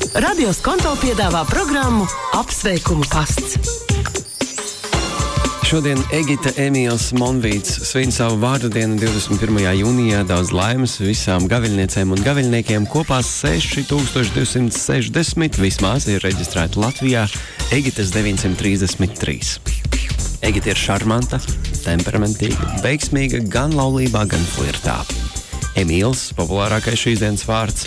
Radio Skonto piedāvā programmu Apsveikumu pasts. Šodien Egita Emīls Monvīts svin savu vārdu dienu 21. jūnijā. Daudz laimes visām gaviļniecēm un gaviļniekiem. Kopā 6260 vismaz ir reģistrēti Latvijā. Egitas 933. Egita ir šarmanta, temperamentīga, veiksmīga gan laulībā, gan flirtā. Emīls, populārākais šīs dienas vārds,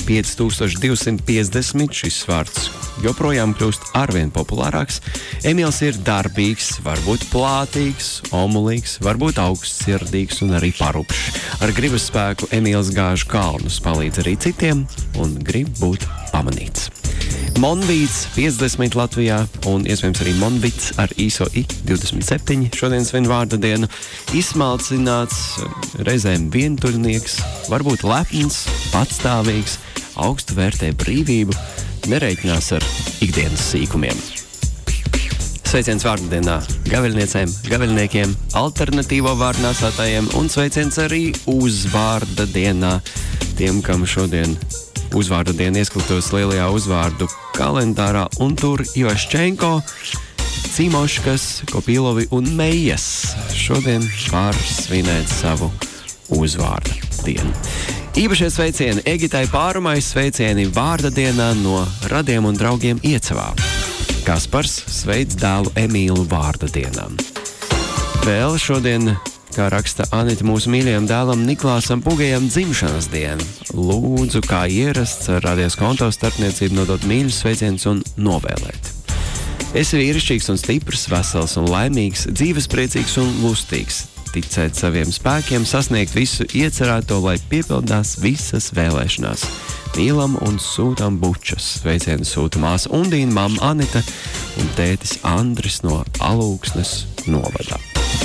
5250, šis vārds joprojām kļūst arvien populārāks. Emīls ir darbīgs, varbūt plātīgs, omulīgs, varbūt augstsirdīgs un arī parupšs. Ar gribas spēku Emīls gāž kalnus, palīdz arī citiem un grib būt pamanīts. Monvīts 50 Latvijā un iespējams arī Monvits ar īso I 27. Šodien svin vārda dienu. Izsmalcināts, reizēm vientuļnieks, varbūt lepns, patstāvīgs, augstu vērtē brīvību, nereiķinās ar ikdienas sīkumiem. Sveiciens vārda dienā gaviļniecēm, gaviļniekiem, alternatīvo vārdnāsātājiem un sveiciens arī uzvārda dienā tiem, kam šodien uzvārda diena ieskliktos lielajā uzvārdu kalendārā, un tur Ivaščenko, Cimoškas, Kopīlovi un Mejas šodien var svinēt savu uzvārda dienu. Īpašie sveicieni Egitai Pārumai, sveicieni vārda dienā no radiem un draugiem Iecavā. Kaspars sveic dēlu Emīlu vārda dienām. Vēl šodien, kā raksta Anita, mūsu mīļajam dēlam Niklāsam Pugajam dzimšanas dienu. Lūdzu, kā ierasts, ar Radio Skonto starpniecību nodot mīļus sveicienus un novēlēt. Esi vīrišķīgs un stiprs, vesels un laimīgs, dzīvespriecīgs un lustīgs. Ticēt saviem spēkiem, sasniegt visu iecerēto, lai piepildās visas vēlēšanās. Mīlam un sūtam bučas. Sveicienu sūta māsa Undīna, mamma Anita un tētis Andris no Alūksnes novadā.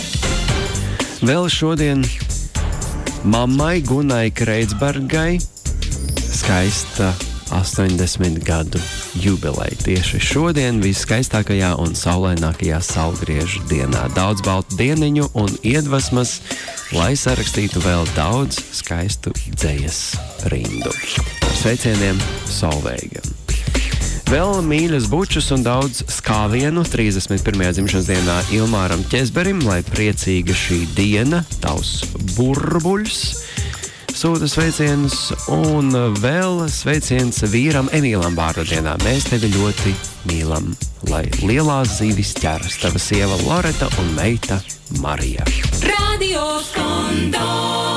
Vēl šodien mammai Gunai Kreitsbergai skaista 80 gadu jubileja. Tieši šodien viskaistākajā un saulainākajā saulgriežu dienā. Daudz baltu dieniņu un iedvesmas, lai sarakstītu vēl daudz skaistu dzejas rindu. Ar sveicieniem Solveigam. Vēl mīļas bučus un daudz skāvienu 31. dzimšanas dienā Ilmāram Ķezberim, lai priecīga šī diena, tavs burbuļs, sūta sveicienus, un vēl sveiciens vīram Emīlam vārda dienā. Mēs tevi ļoti mīlam, lai lielās zīvis ķeras tava sieva Loreta un meita Marija. Radio Skonto!